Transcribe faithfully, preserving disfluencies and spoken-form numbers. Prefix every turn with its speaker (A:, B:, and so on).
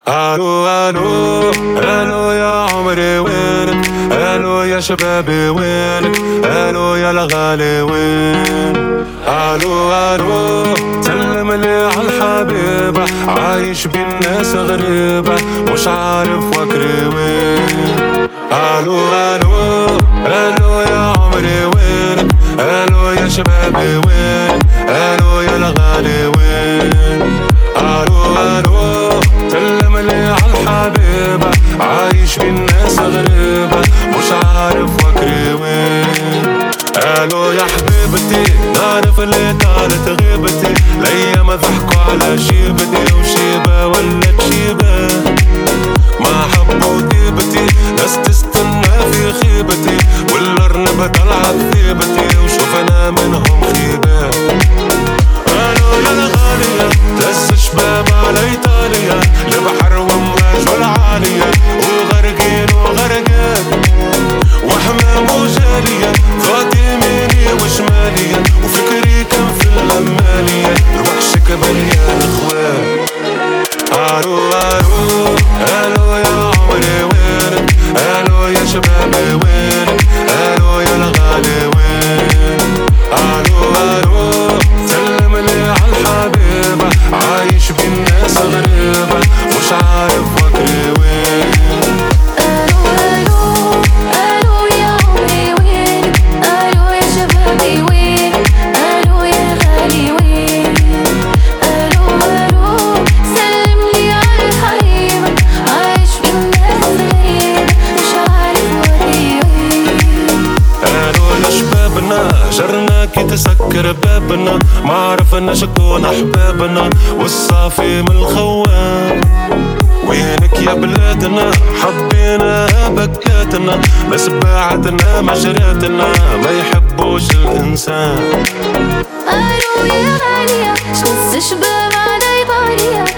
A: الو الو الو يا عمري وينك؟ الو يا شبابي وينك؟ الو يا الغالي وين؟ الو الو سلم لي عالحبيبة، عايش بين ناس غريبة مش عارف وكري وين. الو الو الو يا عمري وينك؟ الو يا شبابي وين؟ الو يا الغالي وين؟ الو الو سلم لي عالحبيبة، عايش بين ناس غريبة مش عارف وكري وين. الو يا حبيبتي، نعرف اللي طالت غيبتي، الايام ضحكوا على شيبتي وشيبة ولت شيبة، ما حبوا طيبتي ناس تستنى في خيبتي، والارنب طلعت ثيبتي وشوف انا منهم خيبة. الو يا الغالية تهز شباب على ايطاليا، لبحر وامواج والعالية وغرقين وغرقات وحمام وجالية، ضغط يميني وشمالية وفكري كان في الغمالية، الوحش كبر يا اخوان. الو الو الو يا عمري وينك؟ الو يا شبابي وينك؟ الو يا الغالي وين؟ الو الو سلم لي عالحبيبة، عايش بين ناس غريبة مش عارف وكري وين.
B: الو الو الو يا عمري وينك؟ الو يا شبابي وينك؟ الو يا الغالي وين؟ الو الو سلم لي عالحبيبة، عايش بين ناس غريبة مش عارف وكري وين.
A: الو يا شبابنا جرناكي تسكر بابنا، ما عرفنا شكون احبابنا والصافي من الخوان. وينك يا بلادنا حبينا بكاتنا، بس بعدنا مجراتنا ما يحبوش الانسان.
B: الو يا غالية شمس شباب على ايطاليا،